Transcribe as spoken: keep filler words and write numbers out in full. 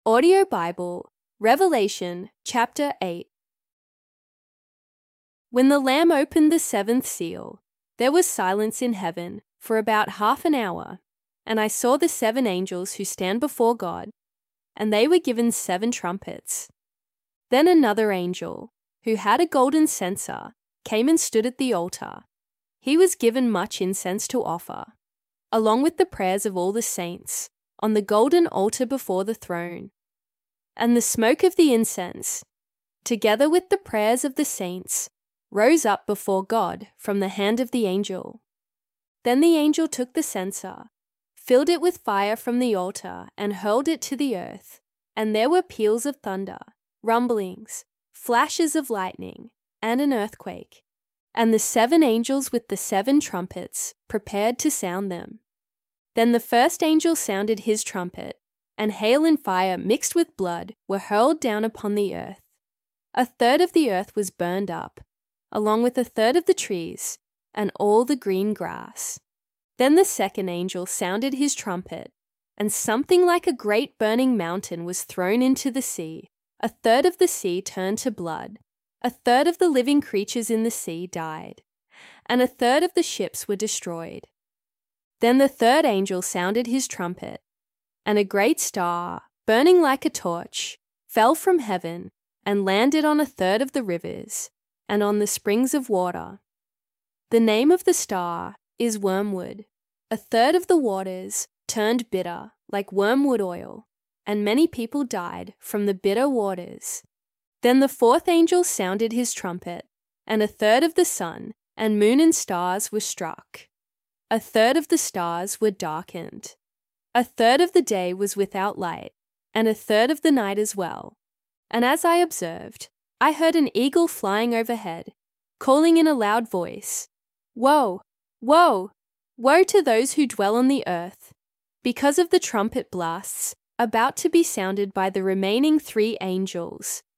Audio Bible, Revelation chapter eight. When the Lamb opened the seventh seal, there was silence in heaven for about half an hour, and I saw the seven angels who stand before God, and they were given seven trumpets. Then another angel, who had a golden censer, came and stood at the altar. He was given much incense to offer, along with the prayers of all the saints, on the golden altar before the throne. And the smoke of the incense, together with the prayers of the saints, rose up before God from the hand of the angel. Then the angel took the censer, filled it with fire from the altar, and hurled it to the earth. And there were peals of thunder, rumblings, flashes of lightning, and an earthquake. And the seven angels with the seven trumpets prepared to sound them. Then the first angel sounded his trumpet, and hail and fire mixed with blood were hurled down upon the earth. A third of the earth was burned up, along with a third of the trees, and all the green grass. Then the second angel sounded his trumpet, and something like a great burning mountain was thrown into the sea. A third of the sea turned to blood. A third of the living creatures in the sea died, and a third of the ships were destroyed. Then the third angel sounded his trumpet, and a great star, burning like a torch, fell from heaven and landed on a third of the rivers and on the springs of water. The name of the star is Wormwood. A third of the waters turned bitter like wormwood oil, and many people died from the bitter waters. Then the fourth angel sounded his trumpet, and a third of the sun and moon and stars were struck. A third of the stars were darkened. A third of the day was without light, and a third of the night as well. And as I observed, I heard an eagle flying overhead, calling in a loud voice, "Woe! Woe! Woe to those who dwell on the earth, because of the trumpet blasts about to be sounded by the remaining three angels,